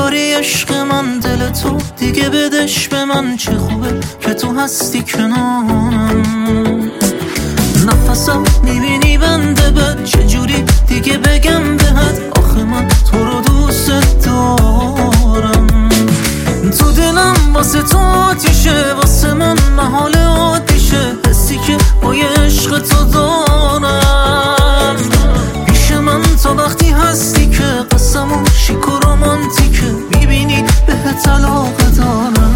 داری عشق من، دل تو دیگه بدش به من. چه خوبه که تو هستی کنارم، نفسم میبینی بنده بد. چجوری دیگه بگم بهت، آخه من تو رو دوست دارم. تو دلم واسه تو آتیشه، واسه من محال عادیشه. حسی که با عشق تو دارم پیش من تا وقتی هستی که قسمون شیک و رومانتیکه. میبینی بهت علاقه دارم.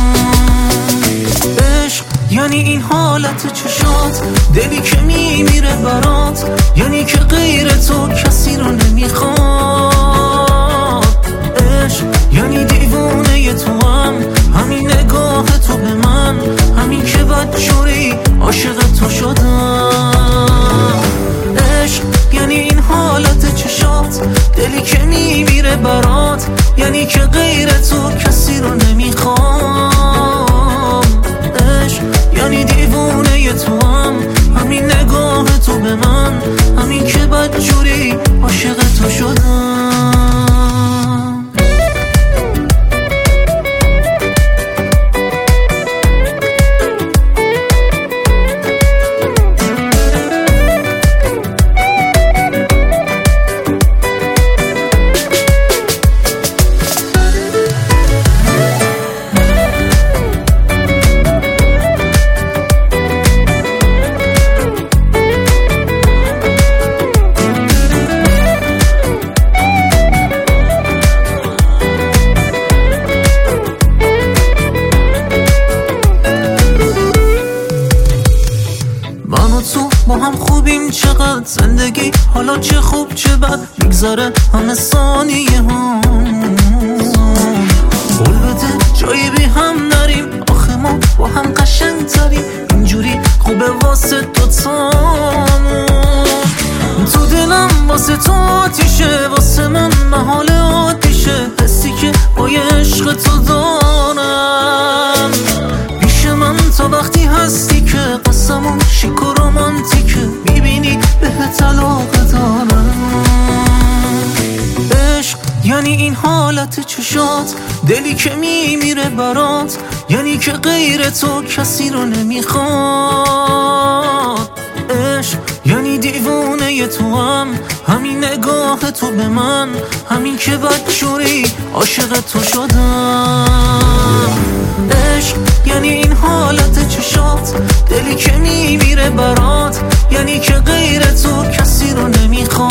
عشق یعنی این حالت چشات، دلی که میمیره برات، یعنی که غیر تو کسی رو نمیخواد. عشق یعنی دیوونه تو هم، همین نگاه تو به من، همین که بدجوری عاشق تو شدم. عشق یعنی این حالت چشات، دلی که میمیره برات، یعنی که غیر تو کسی رو نمیخوام. عشق یعنی دیوونه تو هم، همین نگاه تو به من، همین که بدجوری عاشق تو شدم. با هم خوبیم چقدر، زندگی حالا چه خوب چه بد، میگذره همه ثانیه هم. قول بده جایی بی هم نریم، آخه ما با هم قشنگ تریم. اینجوری خوبه واسه دوتامون. تو دلم واسه تو آتیشه، واسه من محال عادیشه. حسی که با عشق تو دارم پیش من تا وقتی هستی که قسمون شیک و رومانتیکه. میبینی بهت علاقه دارم. عشق یعنی این حالت چشات، دلی که میمیره برات، یعنی که غیر تو کسی رو نمیخواد. عشق یعنی دیوونه تو هم، همین نگاه تو به من، همین که بدجوری عاشق تو شدم. عشق یعنی این حالت چشات، دلی که میمیره برات، یعنی که غیر تو کسی رو نمیخواد.